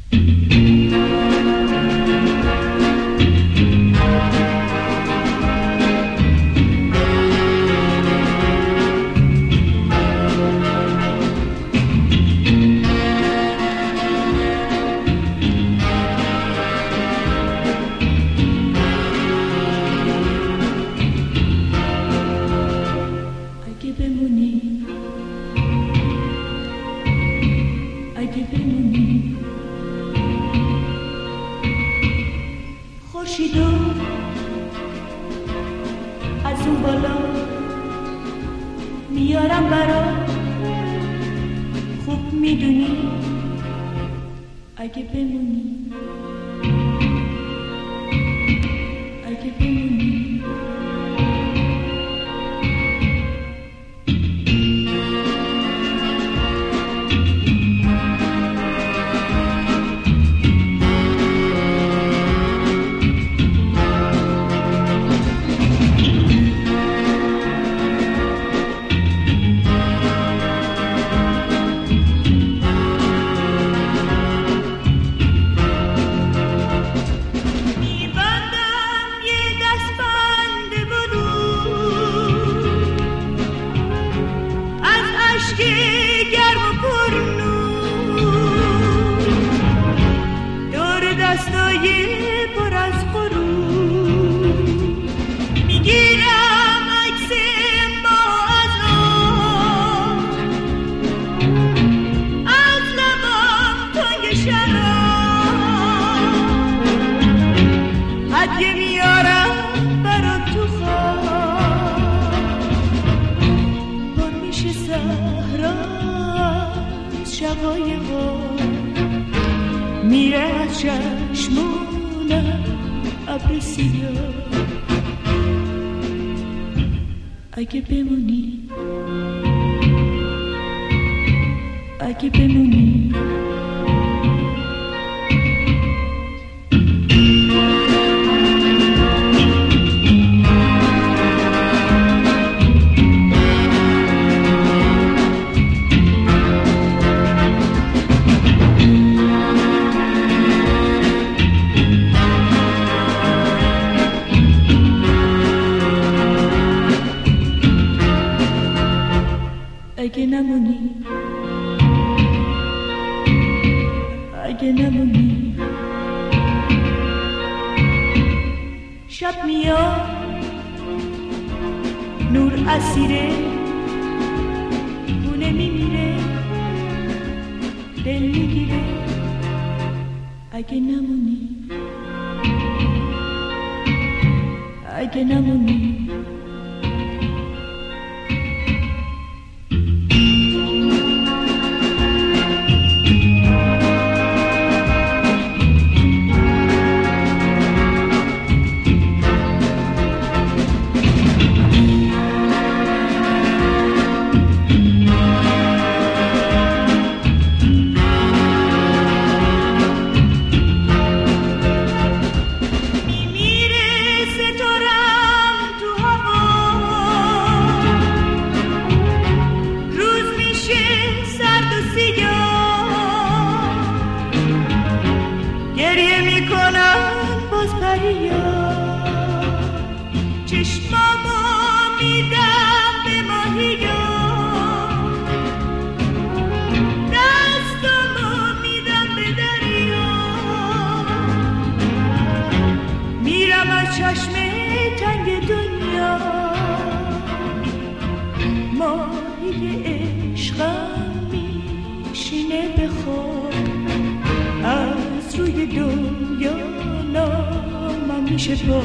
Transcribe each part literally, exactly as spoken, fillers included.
اگه بمونی اگه بمونی اگه نمونی اگه نمونی شب میاد نور اسیره خونه میمیره دل میگیره اگه نمونی اگه نمونی چشمامو میدم به ماهیا دستامو میدم به دریا میرم از چشم تنگ دنیا ماهی عشقم میشینه به خواب از روی دنیا نامم میشه با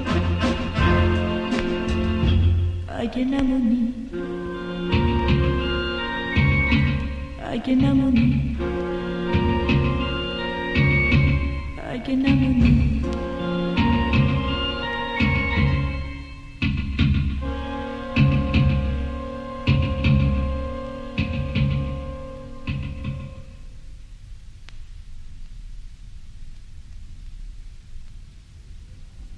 اگه نمونی اگه نمونی اگه نمونی